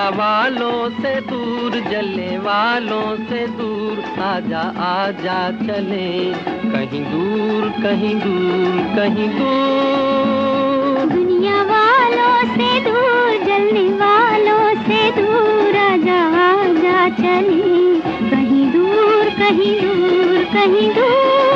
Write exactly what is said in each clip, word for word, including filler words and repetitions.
दुनिया वालों से दूर, जलने वालों से दूर, आजा आजा चले कहीं दूर, कहीं दूर, कहीं दूर। दुनिया वालों से दूर, जलने वालों से दूर, आजा आजा चले कहीं दूर, कहीं दूर, कहीं दूर।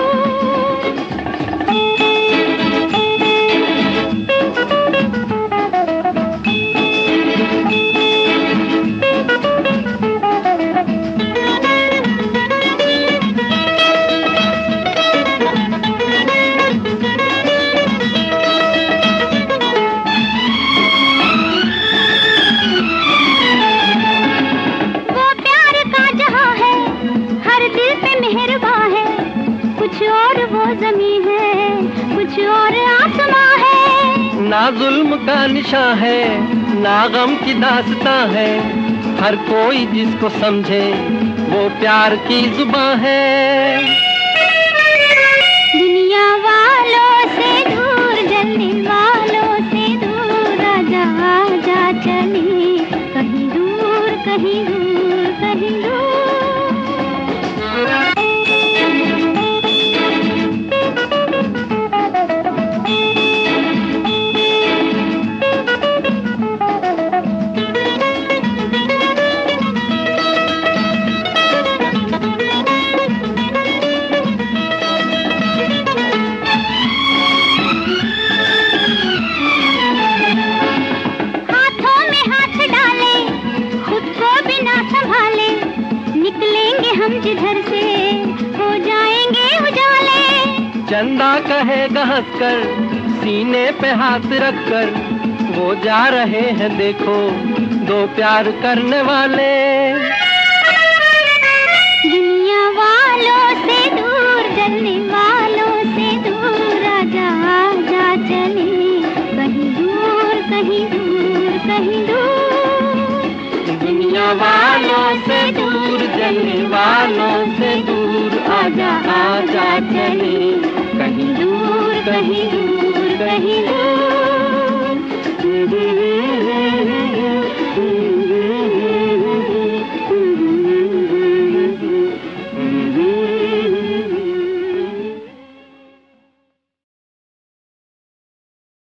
कुछ और वो ज़मीं है, कुछ और आसमां है। ना जुल्म का निशां है, ना गम की दास्तां है, हर कोई जिसको समझे वो प्यार की जुबां है। दुनिया वालों से दूर, जलने वालों से दूर, आजा आजा चले कहीं दूर, कहीं दूर, कहीं दूर। हम जिधर से हो जाएंगे उजाले। चंदा कहेगा हंसकर, सीने पे हाथ रखकर, वो जा रहे हैं देखो दो प्यार करने वाले। दुनिया वालों से दूर, जलने वालों से दूर, आजा आजा चले कहीं दूर, कहीं दूर, कहीं दूर। दुनिया वालों से दूर, जलने वालों से दूर, आजा आजा चले कहीं दूर, कहीं दूर, कहीं दूर।